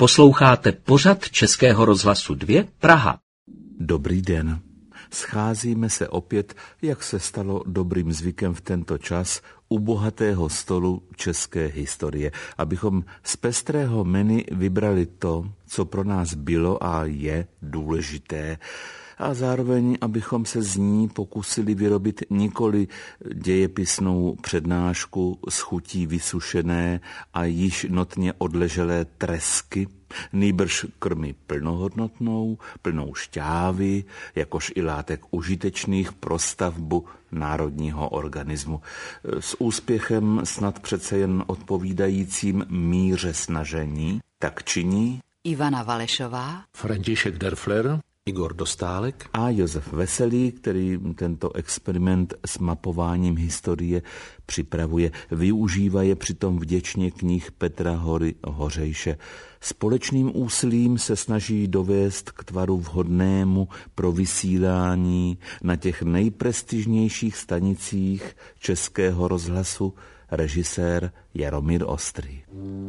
Posloucháte pořad Českého rozhlasu 2 Praha. Dobrý den. Scházíme se opět, jak se stalo dobrým zvykem v tento čas, u bohatého stolu české historie, abychom z pestrého menu vybrali to, co pro nás bylo a je důležité, a zároveň, abychom se z ní pokusili vyrobit nikoli dějepisnou přednášku s chutí vysušené a již notně odleželé tresky, nýbrž krmi plnohodnotnou, plnou šťávy, jakož i látek užitečných pro stavbu národního organismu. S úspěchem snad přece jen odpovídajícím míře snažení, tak činí Ivana Valešová, František Derfler, Igor Dostálek a Josef Veselý, který tento experiment s mapováním historie připravuje. Využívá je přitom vděčně knih Petra Hory Hořejše. Společným úsilím se snaží dovést k tvaru vhodnému pro vysílání na těch nejprestižnějších stanicích Českého rozhlasu režisér Jaromír Ostrý.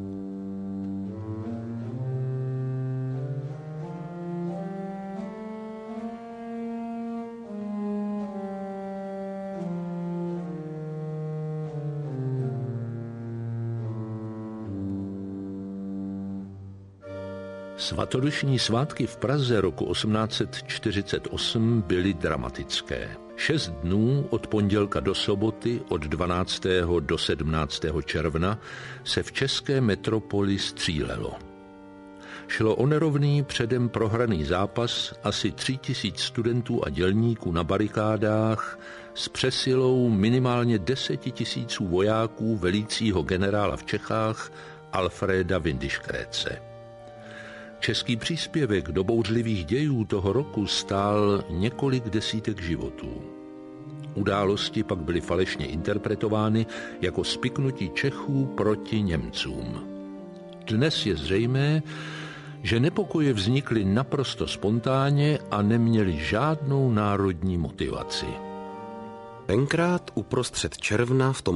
Svatodušní svátky v Praze roku 1848 byly dramatické. 6 dnů od pondělka do soboty, od 12. do 17. června, se v české metropoli střílelo. Šlo o nerovný, předem prohraný zápas asi 3000 studentů a dělníků na barikádách s přesilou minimálně 10 000 vojáků velícího generála v Čechách Alfréda Windischgrätze. Český příspěvek do bouřlivých dějů toho roku stál několik desítek životů. Události pak byly falešně interpretovány jako spiknutí Čechů proti Němcům. Dnes je zřejmé, že nepokoje vznikly naprosto spontánně a neměly žádnou národní motivaci. Tenkrát uprostřed června v tom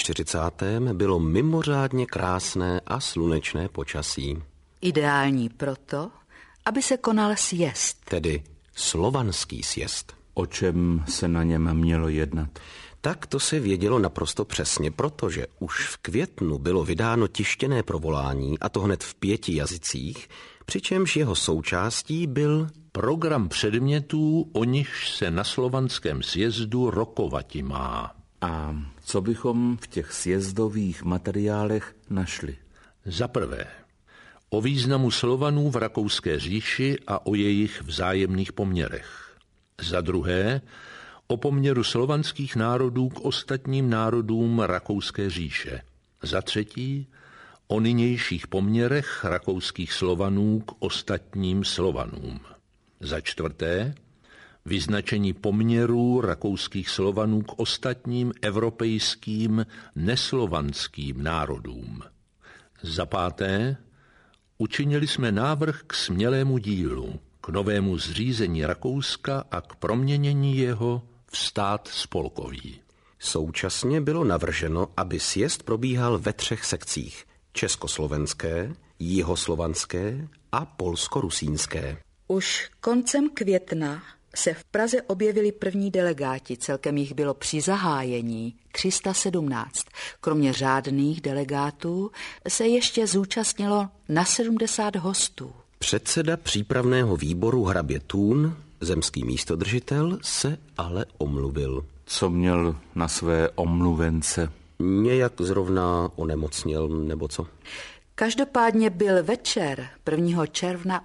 48. bylo mimořádně krásné a slunečné počasí. Ideální proto, aby se konal sjezd. Tedy slovanský sjezd. O čem se na něm mělo jednat? Tak to se vědělo naprosto přesně, protože už v květnu bylo vydáno tištěné provolání, a to hned v 5 jazycích, přičemž jeho součástí byl program předmětů, o nichž se na slovanském sjezdu rokovati má. A co bychom v těch sjezdových materiálech našli? Za prvé, o významu Slovanů v Rakouské říši a o jejich vzájemných poměrech. Za druhé, o poměru slovanských národů k ostatním národům Rakouské říše. Za třetí, o nynějších poměrech rakouských Slovanů k ostatním Slovanům. Za čtvrté, vyznačení poměrů rakouských Slovanů k ostatním evropským neslovanským národům. Za páté, učinili jsme návrh k smělému dílu, k novému zřízení Rakouska a k proměnění jeho v stát spolkový. Současně bylo navrženo, aby sjezd probíhal ve 3 sekcích: československé, jihoslovanské a polsko-rusínské. Už koncem května se v Praze objevili první delegáti, celkem jich bylo při zahájení 317. Kromě řádných delegátů se ještě zúčastnilo na 70 hostů. Předseda přípravného výboru hrabě Thun, zemský místodržitel, se ale omluvil. Co měl na své omluvence? Nějak zrovna onemocněl, nebo co? Každopádně byl večer 1. června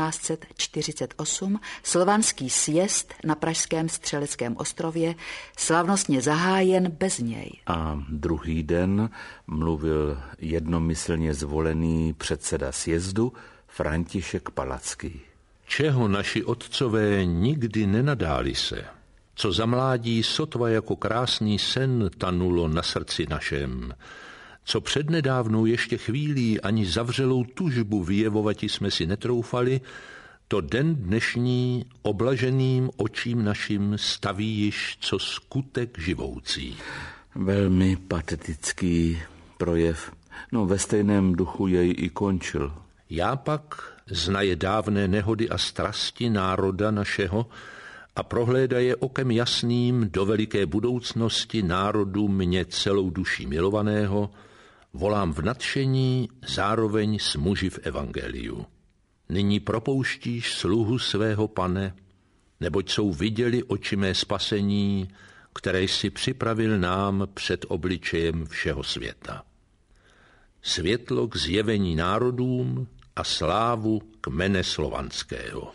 1848 slovanský sjezd na pražském Střeleckém ostrově slavnostně zahájen bez něj. A druhý den mluvil jednomyslně zvolený předseda sjezdu František Palacký. Čeho naši otcové nikdy nenadáli se, co za mládí sotva jako krásný sen tanulo na srdci našem, co přednedávnou ještě chvílí ani zavřelou tužbu vyjevovati jsme si netroufali, to den dnešní oblaženým očím našim staví již co skutek živoucí. Velmi patetický projev. No, ve stejném duchu jej i končil. Já pak znaje dávné nehody a strasti národa našeho a prohlédaje okem jasným do veliké budoucnosti národu mě celou duší milovaného, volám v nadšení zároveň s muži v evangeliu. Nyní propouštíš sluhu svého, Pane, neboť jsou viděli oči mé spasení, které jsi připravil nám před obličejem všeho světa. Světlo k zjevení národům a slávu kmene slovanského.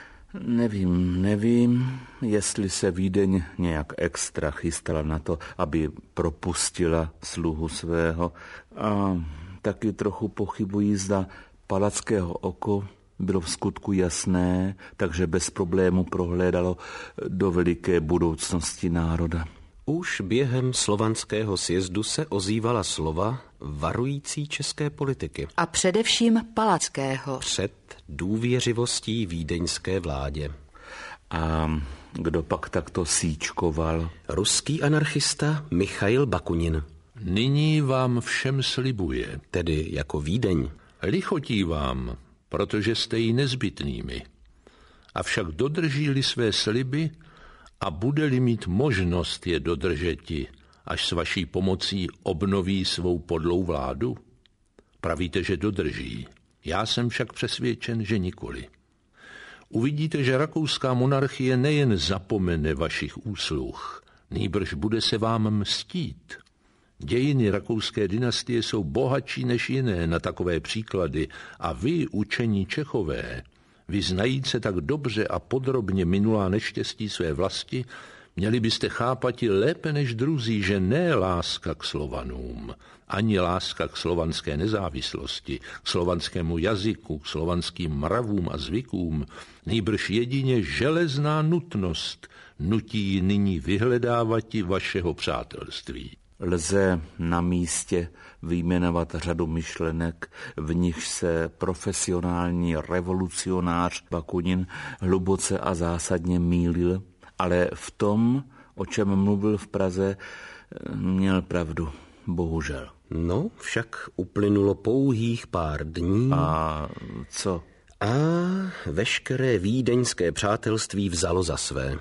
Nevím, jestli se Vídeň nějak extra chystala na to, aby propustila sluhu svého. A taky trochu pochybují, zda Palackého oko bylo v skutku jasné, takže bez problému prohlédalo do veliké budoucnosti národa. Už během slovanského sjezdu se ozývala slova varující české politiky. A především Palackého. Před důvěřivostí vídeňské vládě. A kdo pak takto síčkoval? Ruský anarchista Michail Bakunin. Nyní vám všem slibuje. Tedy jako Vídeň. Lichotí vám, protože jste jí nezbytnými. Avšak dodrží-li své sliby a bude-li mít možnost je dodržeti, až s vaší pomocí obnoví svou podlou vládu? Pravíte, že dodrží. Já jsem však přesvědčen, že nikoli. Uvidíte, že rakouská monarchie nejen zapomene vašich úsluh, nýbrž bude se vám mstít. Dějiny rakouské dynastie jsou bohatší než jiné na takové příklady a vy, učení Čechové, vy znajíce tak dobře a podrobně minulá neštěstí své vlasti, měli byste chápati lépe než druzí, že ne láska k Slovanům, ani láska k slovanské nezávislosti, k slovanskému jazyku, k slovanským mravům a zvykům, nýbrž jedině železná nutnost nutí nyní vyhledávati vašeho přátelství. Lze na místě vyjmenovat řadu myšlenek, v nich se profesionální revolucionář Bakunin hluboce a zásadně mýlil, ale v tom, o čem mluvil v Praze, měl pravdu, bohužel. No, však uplynulo pouhých pár dní. A co? A veškeré vídeňské přátelství vzalo za své.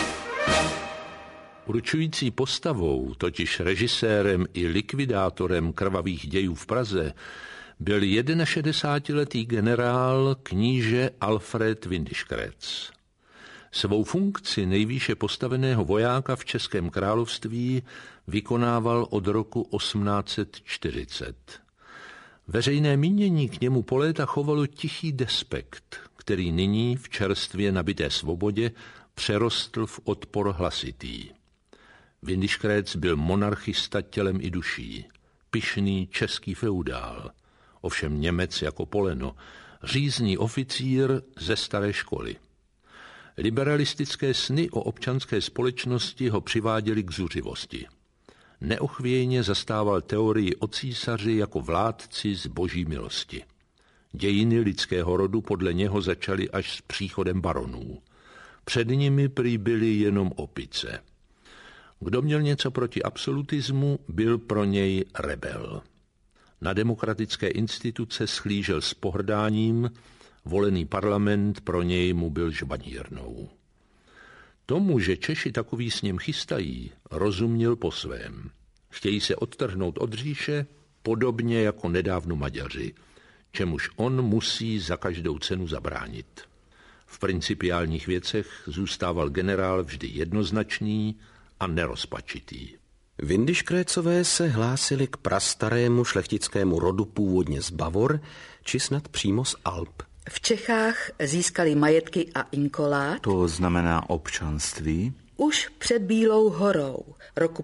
Určující postavou, totiž režisérem i likvidátorem krvavých dějů v Praze, byl 61letý generál kníže Alfred Windischgrätz. Svou funkci nejvýše postaveného vojáka v Českém království vykonával od roku 1840. Veřejné mínění k němu po léta chovalo tichý despekt, který nyní v čerstvě nabité svobodě přerostl v odpor hlasitý. Windischgrätz byl monarchista tělem i duší, pyšný český feudál, ovšem Němec jako poleno, řízný oficír ze staré školy. Liberalistické sny o občanské společnosti ho přiváděly k zuřivosti. Neochvějně zastával teorii o císaři jako vládci z boží milosti. Dějiny lidského rodu podle něho začaly až s příchodem baronů. Před nimi prý byly jenom opice. Kdo měl něco proti absolutismu, byl pro něj rebel. Na demokratické instituce schlížel s pohrdáním, volený parlament pro něj mu byl žvanírnou. Tomu, že Češi takový sněm chystají, rozuměl po svém. Chtějí se odtrhnout od říše, podobně jako nedávno Maďaři, čemuž on musí za každou cenu zabránit. V principiálních věcech zůstával generál vždy jednoznačný a nerozpačitý. Windischgrätzové se hlásili k prastarému šlechtickému rodu původně z Bavor, či snad přímo z Alp. V Čechách získali majetky a inkolát. To znamená občanství. Už před Bílou horou, roku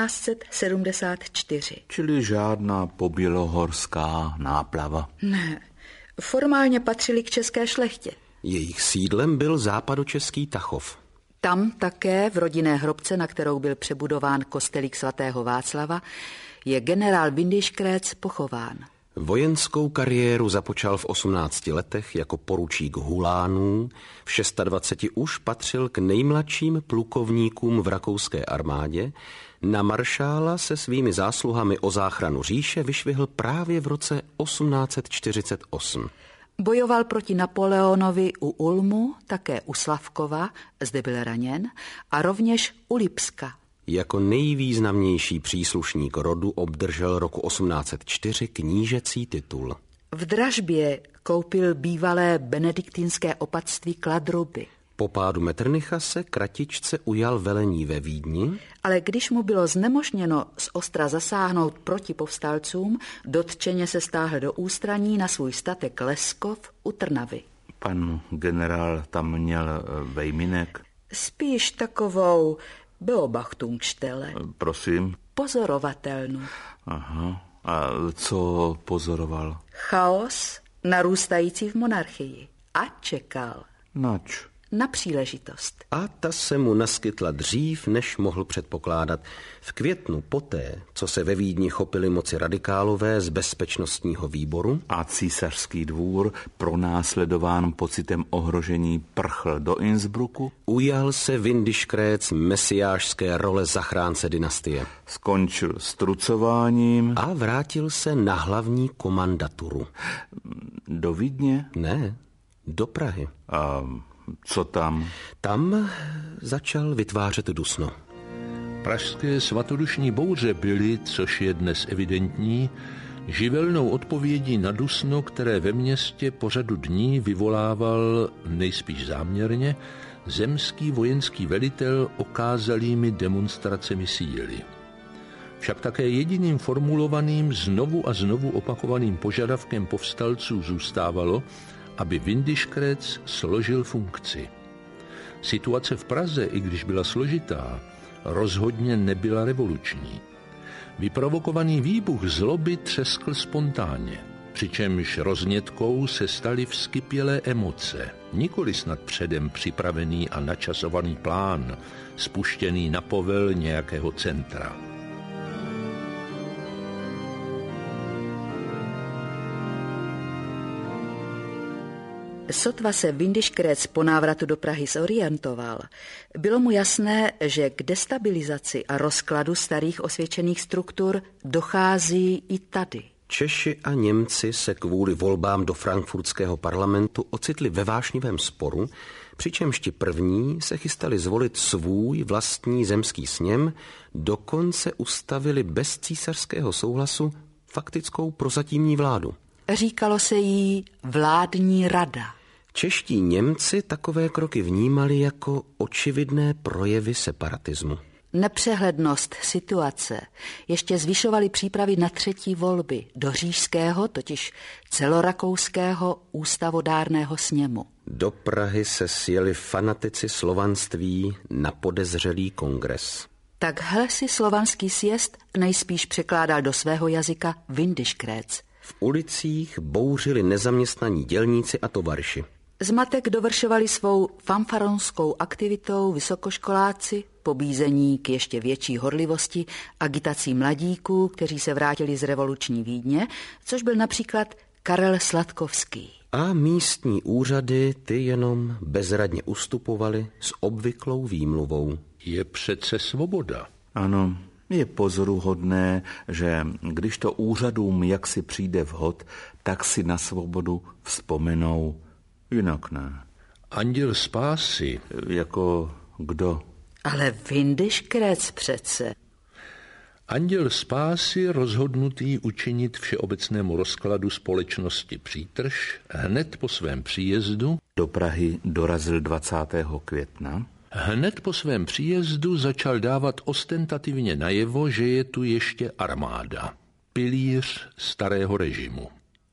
1574. Čili žádná pobělohorská náplava. Ne, formálně patřili k české šlechtě. Jejich sídlem byl západočeský Tachov. Tam také v rodinné hrobce, na kterou byl přebudován kostelík svatého Václava, je generál Windischgrätz pochován. Vojenskou kariéru započal v 18 letech jako poručík Hulánů, v 26 už patřil k nejmladším plukovníkům v rakouské armádě, na maršála se svými zásluhami o záchranu říše vyšvihl právě v roce 1848. Bojoval proti Napoleonovi u Ulmu, také u Slavkova, zde byl raněn, a rovněž u Lipska. Jako nejvýznamnější příslušník rodu obdržel roku 1804 knížecí titul. V dražbě koupil bývalé benediktinské opatství Kladruby. Po pádu Metternicha se kratičce ujal velení ve Vídni, Ale když mu bylo znemožněno z ostra zasáhnout proti povstalcům, dotčeně se stáhl do ústraní na svůj statek Leskov u Trnavy. Pan generál tam měl vejminek? Spíš takovou Beobachtungsstelle. Prosím? Pozorovatelnu. Aha. A co pozoroval? Chaos narůstající v monarchii. A čekal. Nač? Na příležitost. a ta se mu naskytla dřív, než mohl předpokládat. V květnu poté, co se ve Vídni chopili moci radikálové z bezpečnostního výboru a císařský dvůr, pronásledován pocitem ohrožení, prchl do Innsbrucku, ujal se Windischgrätz mesiášské role zachránce dynastie. Skončil s trucováním A vrátil se na hlavní komandaturu. do Vídně. Ne, do Prahy. A co tam? Tam začal vytvářet Dusno. Pražské svatodušní bouře byly, což je dnes evidentní, živelnou odpovědí na Dusno, které ve městě po řadu dní vyvolával, nejspíš záměrně, zemský vojenský velitel okázalými demonstracemi síly. Však také jediným formulovaným, znovu a znovu opakovaným požadavkem povstalců zůstávalo, aby Windischgrätz složil funkci. Situace v Praze, i když byla složitá, rozhodně nebyla revoluční. Vyprovokovaný výbuch zloby třeskl spontánně, přičemž roznětkou se staly vzkypělé emoce, nikoli snad předem připravený a načasovaný plán, spuštěný na povel nějakého centra. Sotva se Windischgrätz po návratu do Prahy zorientoval, bylo mu jasné, že k destabilizaci a rozkladu starých osvědčených struktur dochází i tady. Češi a Němci se kvůli volbám do frankfurtského parlamentu ocitli ve vášnivém sporu, přičemž ti první se chystali zvolit svůj vlastní zemský sněm, dokonce ustavili bez císařského souhlasu faktickou prozatímní vládu. Říkalo se jí vládní rada. Čeští Němci takové kroky vnímali jako očividné projevy separatismu. Nepřehlednost situace ještě zvyšovaly přípravy na třetí volby do říšského, totiž celorakouského ústavodárného sněmu. Do Prahy se sjeli fanatici slovanství na podezřelý kongres. Takhle si slovanský sjezd nejspíš překládal do svého jazyka Windischgrätz. V ulicích bouřili nezaměstnaní dělníci a tovarši. Zmatek dovršovali svou fanfaronskou aktivitou vysokoškoláci, pobízení k ještě větší horlivosti, agitací mladíků, kteří se vrátili z revoluční Vídně, což byl například Karel Sladkovský. A místní úřady ty jenom bezradně ustupovaly s obvyklou výmluvou. Je přece svoboda. Ano, je pozoruhodné, že když to úřadům jaksi přijde vhod, tak si na svobodu vzpomenou. Jinak ne. Anděl spásy. Jako kdo? Ale Windischgrätz přece. Anděl spásy rozhodnutý učinit všeobecnému rozkladu společnosti přítrž hned po svém příjezdu. Do Prahy dorazil 20. května. Hned po svém příjezdu začal dávat ostentativně najevo, že je tu ještě armáda, pilíř starého režimu.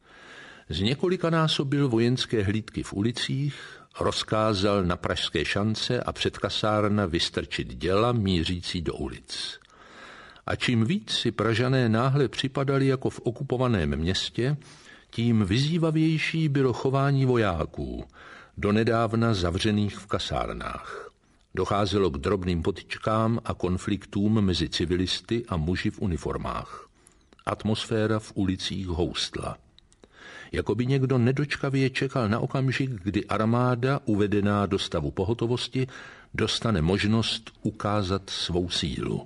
Zněkolikanásobil vojenské hlídky v ulicích, rozkázal na pražské šance a před kasárna vystrčit děla mířící do ulic. A čím víc si Pražané náhle připadali jako v okupovaném městě, tím vyzývavější bylo chování vojáků, donedávna zavřených v kasárnách. Docházelo k drobným potyčkám a konfliktům mezi civilisty a muži v uniformách. Atmosféra v ulicích houstla. Jakoby někdo nedočkavě čekal na okamžik, kdy armáda, uvedená do stavu pohotovosti, dostane možnost ukázat svou sílu.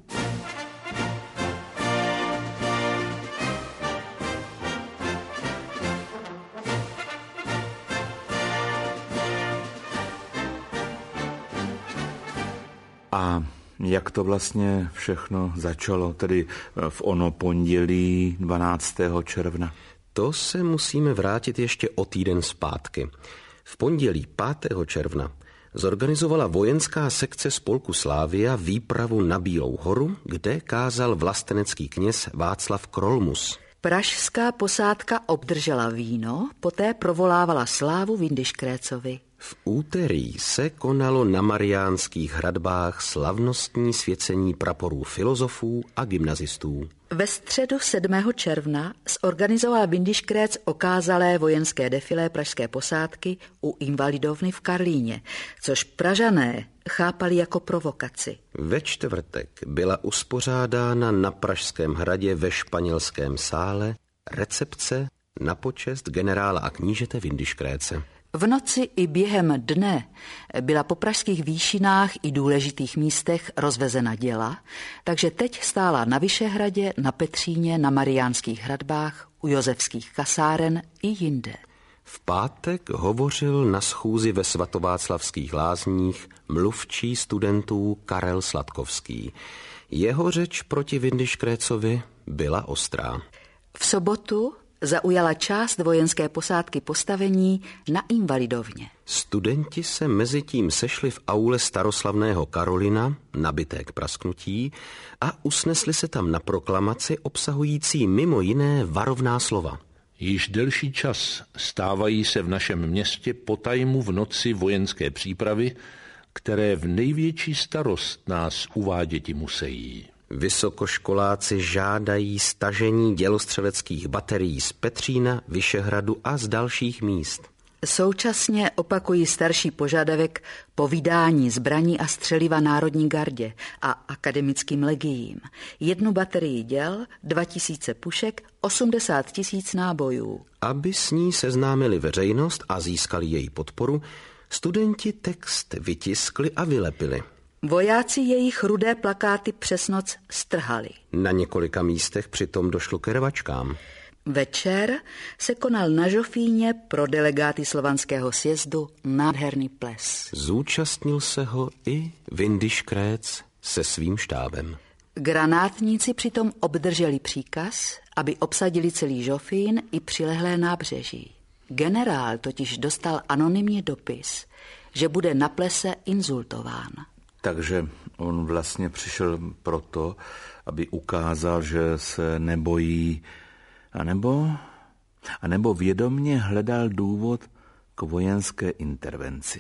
A jak to vlastně všechno začalo, tedy v ono pondělí 12. června? To se musíme vrátit ještě o týden zpátky. V pondělí 5. června zorganizovala vojenská sekce spolku Slávia výpravu na Bílou horu, kde kázal vlastenecký kněz Václav Krolmus. Pražská posádka obdržela víno, poté provolávala slávu Windischgrätzovi. V úterý se konalo na Mariánských hradbách slavnostní svěcení praporů filozofů a gymnazistů. Ve středu 7. června zorganizoval Windischgrätz okázalé vojenské defilé pražské posádky u Invalidovny v Karlíně, což Pražané chápali jako provokaci. Ve čtvrtek byla uspořádána na Pražském hradě ve Španělském sále recepce na počest generála a knížete Windischgrätze. V noci i během dne byla po pražských výšinách i důležitých místech rozvezena děla, takže teď stála na Vyšehradě, na Petříně, na Mariánských hradbách, u Josefských kasáren i jinde. V pátek hovořil na schůzi ve Svatováclavských lázních mluvčí studentů Karel Sladkovský. Jeho řeč proti Windischgrätzovi byla ostrá. V sobotu zaujala část vojenské posádky postavení na Invalidovně. Studenti se mezitím sešli v aule staroslavného Karolina, nabité k prasknutí, a usnesli se tam na proklamaci obsahující mimo jiné varovná slova. Již delší čas stávají se v našem městě potajmu v noci vojenské přípravy, které v největší starost nás uváděti musejí. Vysokoškoláci žádají stažení dělostřeleckých baterií z Petřína, Vyšehradu a z dalších míst. Současně opakují starší požadavek po vydání zbraní a střeliva Národní gardě a akademickým legiím. 1 baterii děl, 2000 pušek, 80 000 nábojů. Aby s ní seznámili veřejnost a získali její podporu, studenti text vytiskli a vylepili. Vojáci jejich rudé plakáty přes noc strhali. Na několika místech přitom došlo ke rvačkám. Večer se konal na Žofíně pro delegáty Slovanského sjezdu nádherný ples. Zúčastnil se ho i Windischgrätz se svým štábem. Granátníci přitom obdrželi příkaz, aby obsadili celý Žofín i přilehlé nábřeží. Generál totiž dostal anonymně dopis, že bude na plese insultován. Takže on vlastně přišel proto, aby ukázal, že se nebojí, anebo vědomně hledal důvod k vojenské intervenci.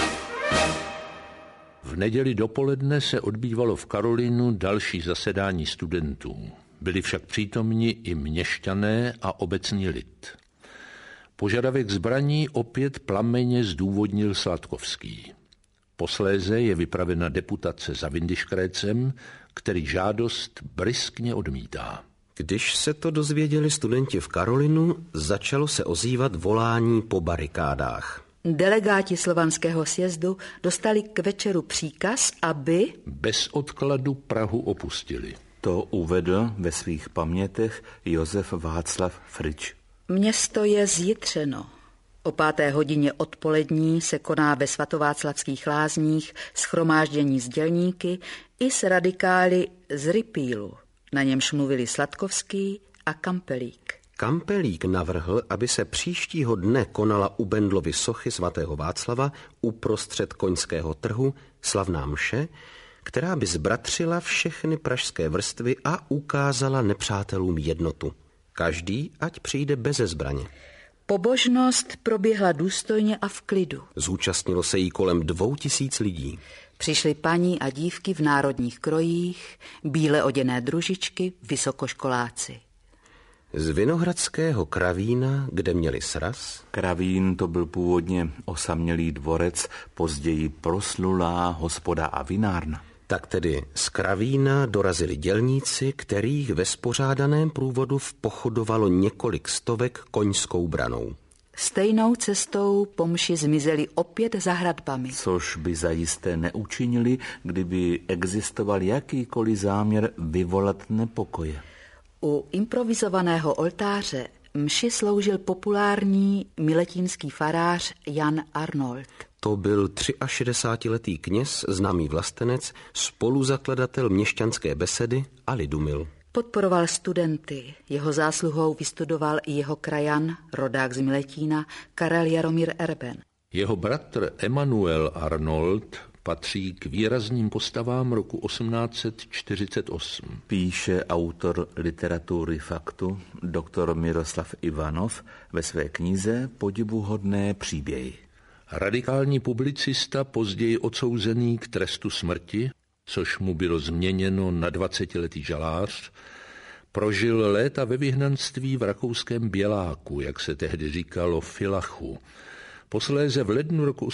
V neděli dopoledne se odbývalo v Karolinu další zasedání studentů. Byli však přítomni i měšťané a obecní lid. Požadavek zbraní opět plamenně zdůvodnil Sladkovský. Posléze je vypravena deputace za Windischgrätzem, který žádost bryskně odmítá. Když se to dozvěděli studenti v Karolinu, začalo se ozývat volání po barikádách. Delegáti Slovanského sjezdu dostali k večeru příkaz, aby bez odkladu Prahu opustili. To uvedl ve svých pamětech Josef Václav Frič. Město je zjitřeno. O 5. hodině odpolední se koná ve Svatováclavských lázních shromáždění s dělníky i s radikály z Ripílu. Na němž mluvili Sladkovský a Kampelík. Kampelík navrhl, aby se příštího dne konala u Bendlovy sochy svatého Václava uprostřed koňského trhu slavná mše, která by zbratřila všechny pražské vrstvy a ukázala nepřátelům jednotu. Každý ať přijde beze zbraně. Pobožnost proběhla důstojně a v klidu. Zúčastnilo se jí kolem 2000 lidí. Přišly paní a dívky v národních krojích, bíle oděné družičky, vysokoškoláci. Z Vinohradského Kravína, kde měli sraz. Kravín to byl původně osamělý dvorec, později proslulá hospoda a vinárna. Tak tedy z Kravína dorazili dělníci, kterých ve spořádaném průvodu vpochodovalo několik stovek koňskou branou. Stejnou cestou po mši zmizeli opět za hradbami. Což by zajisté neučinili, kdyby existoval jakýkoliv záměr vyvolat nepokoje. U improvizovaného oltáře Mši sloužil populární miletínský farář Jan Arnold. To byl 63letý kněz, známý vlastenec, spoluzakladatel měšťanské besedy a Lidumil. Podporoval studenty. Jeho zásluhou vystudoval i jeho krajan, rodák z Miletína, Karel Jaromír Erben. Jeho bratr Emanuel Arnold patří k výrazným postavám roku 1848. Píše autor literatury faktu doktor Miroslav Ivanov ve své knize Podivuhodné příběhy. Radikální publicista, později odsouzený k trestu smrti, což mu bylo změněno na 20letý žalář, prožil léta ve vyhnanství v rakouském Běláku, jak se tehdy říkalo Filachu. Posléze v lednu roku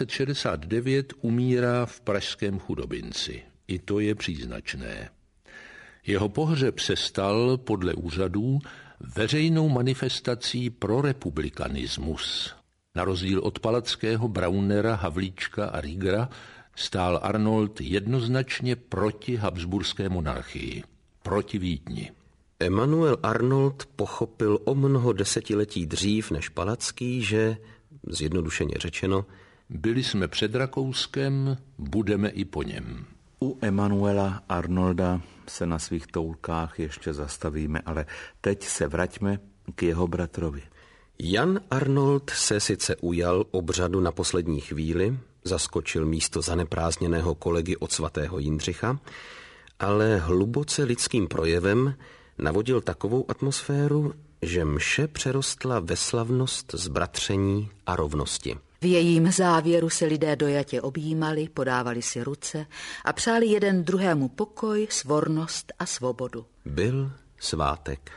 1869 umírá v pražském Chudobinci. I to je příznačné. Jeho pohřeb se stal podle úřadů veřejnou manifestací pro republikanismus. Na rozdíl od Palackého, Braunera, Havlíčka a Riegera stál Arnold jednoznačně proti habsburské monarchii, proti Vídni. Emanuel Arnold pochopil o mnoho desetiletí dřív než Palacký, že, zjednodušeně řečeno, byli jsme před Rakouskem, budeme i po něm. U Emanuela Arnolda se na svých toulkách ještě zastavíme, ale teď se vraťme k jeho bratrovi. Jan Arnold se sice ujal obřadu na poslední chvíli, zaskočil místo zaneprázdněného kolegy od svatého Jindřicha, ale hluboce lidským projevem navodil takovou atmosféru, že mše přerostla ve slavnost zbratření a rovnosti. V jejím závěru se lidé dojatě objímali, podávali si ruce a přáli jeden druhému pokoj, svornost a svobodu. Byl svátek.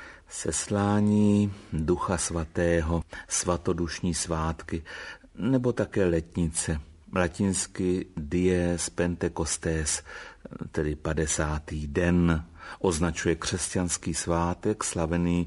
Seslání Ducha Svatého, svatodušní svátky, nebo také letnice, latinsky Dies Pentecostes, tedy 50. den, označuje křesťanský svátek slavený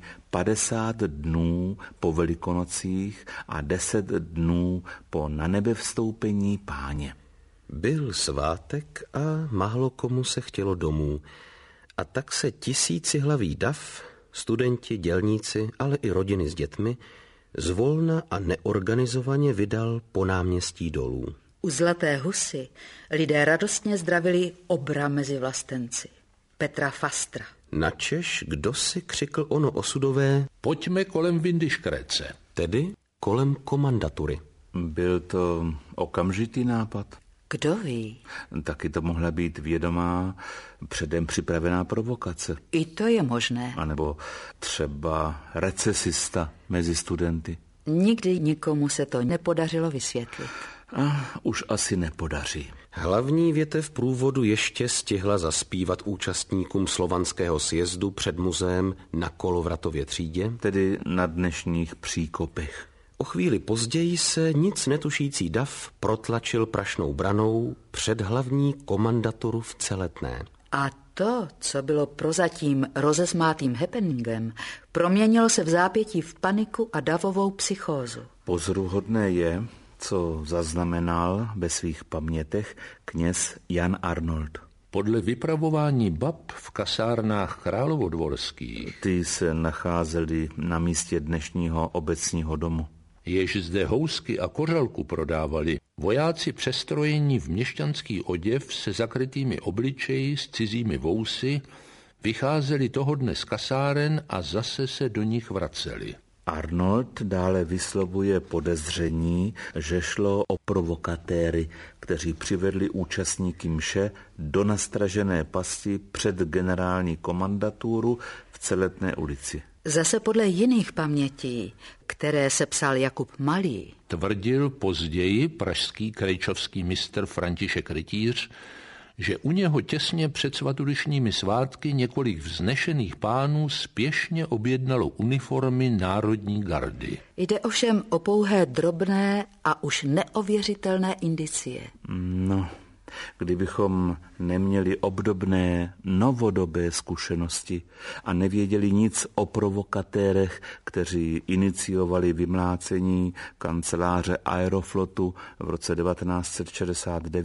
50 dnů po Velikonocích a 10 dnů po nanebevstoupení Páně. Byl svátek a málo komu se chtělo domů. A tak se tisícihlavý dav, studenti, dělníci, ale i rodiny s dětmi, zvolna a neorganizovaně vydal po náměstí dolů. U Zlaté husy lidé radostně zdravili obra mezi vlastenci, Petra Fastra. Načež kdo si křikl ono osudové: Pojďme kolem Windischkrece. Tedy kolem komandatury. Byl to okamžitý nápad? Kdo ví? Taky to mohla být vědomá, předem připravená provokace. I to je možné. A nebo třeba recesista mezi studenty. Nikdy nikomu se to nepodařilo vysvětlit. A už asi nepodaří. Hlavní větev průvodu ještě stihla zaspívat účastníkům slovanského sjezdu před muzeem na Kolovratově třídě, tedy na dnešních Příkopech. O chvíli později se nic netušící dav protlačil Prašnou branou před hlavní komandaturu v Celetné. A to, co bylo prozatím rozesmátým happeningem, proměnilo se v zápětí v paniku a davovou psychózu. Pozoruhodné je, co zaznamenal ve svých pamětech kněz Jan Arnold. Podle vypravování bab v kasárnách královodvorských, Ty se nacházely na místě dnešního obecního domu, jež zde housky a kořalku prodávali, vojáci přestrojení v měšťanský oděv se zakrytými obličeji s cizími vousy vycházeli toho dne z kasáren a zase se do nich vraceli. Arnold dále vyslovuje podezření, že šlo o provokatéry, kteří přivedli účastníky mše do nastražené pasti před generální komandaturu v Celetné ulici. Zase podle jiných pamětí, které sepsal Jakub Malý, Tvrdil později pražský krejčovský mistr František Rytíř, že u něho těsně před svatodušními svátky několik vznešených pánů spěšně objednalo uniformy Národní gardy. Jde ovšem o pouhé drobné a už neověřitelné indicie. No, kdybychom neměli obdobné novodobé zkušenosti a nevěděli nic o provokatérech, kteří iniciovali vymlácení kanceláře Aeroflotu v roce 1969,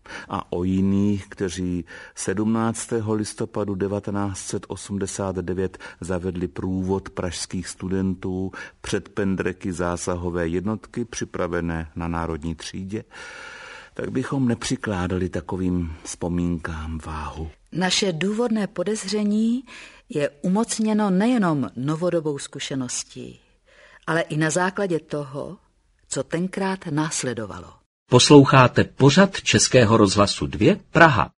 A o jiných, kteří 17. listopadu 1989 zavedli průvod pražských studentů před pendreky zásahové jednotky připravené na Národní třídě, tak bychom nepřikládali takovým vzpomínkám váhu. Naše důvodné podezření je umocněno nejenom novodobou zkušeností, ale i na základě toho, co tenkrát následovalo. Posloucháte pořad Českého rozhlasu 2 Praha.